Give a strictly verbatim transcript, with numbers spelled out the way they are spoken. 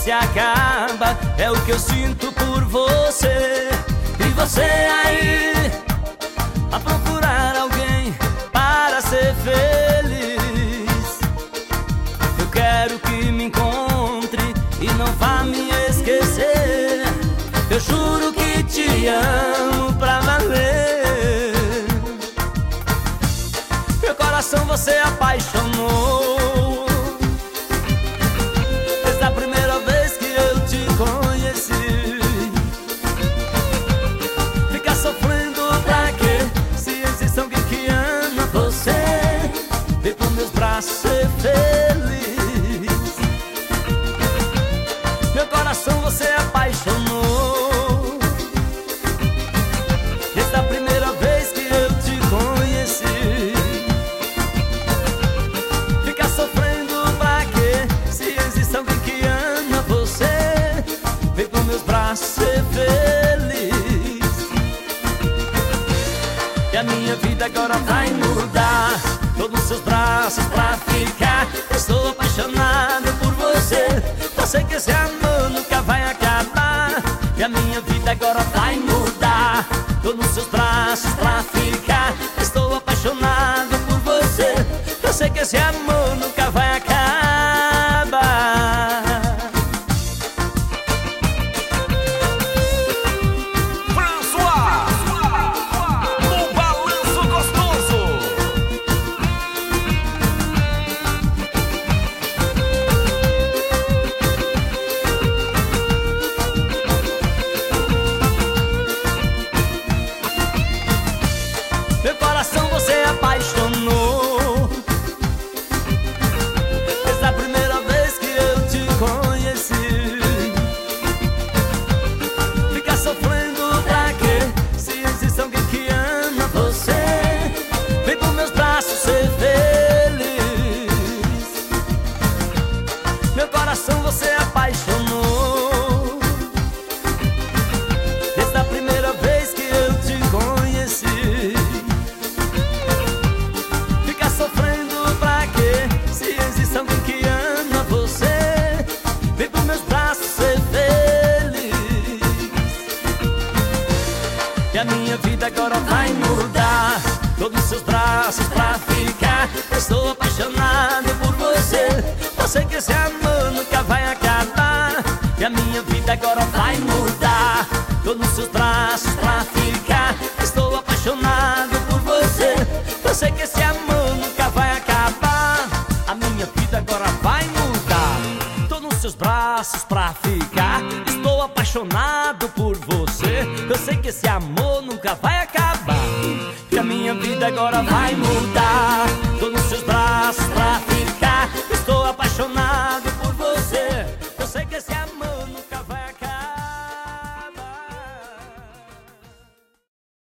se acaba. É o que eu sinto por você. E você aí a procurar alguém para ser feliz. Eu quero que me encontre e não vá me esquecer. Eu juro que te amo pra valer. Meu coração você apaixonou desde a primeira vez que eu te conheci. Ficar sofrendo pra quê? Se existe alguém que ama você, vem pros meus braços ser feliz. Meu coração você apaixonou desde a primeira vez que eu te conheci. Ficar sofrendo pra quê? Se existe alguém que ama você, vem pros meus braços ser feliz. E a minha vida agora vai mudar. Tô nos seus braços pra ficar. Estou apaixonado por você. Eu sei que esse amor nunca vai acabar. E a minha vida agora vai mudar. Tô nos seus braços pra ficar. Estou apaixonado por você. Eu sei que esse amor nunca vai acabar. Meu coração você apaixonou desde a primeira vez que eu te conheci. Ficar sofrendo pra quê? Se existe alguém que ama você, vem pros meus braços ser feliz. Meu coração você apaixonou desde a primeira vez que eu te conheci. Sofrendo pra quê? Se existe alguém que ama você, vem pros meus braços ser feliz. E a minha vida agora vai mudar. Tô nos seus braços pra ficar. Estou apaixonado por você. Eu sei que esse amor nunca vai acabar. E a minha vida agora vai mudar. Tô nos seus braços pra ficar. Estou apaixonado por você. Eu sei que esse amor nunca vai acabar. A minha vida agora vai mudar. Tô nos seus braços pra ficar. Estou apaixonado por você. Eu sei que esse amor nunca vai acabar. E a minha vida agora vai mudar. Tô nos seus braços pra ficar. Estou apaixonado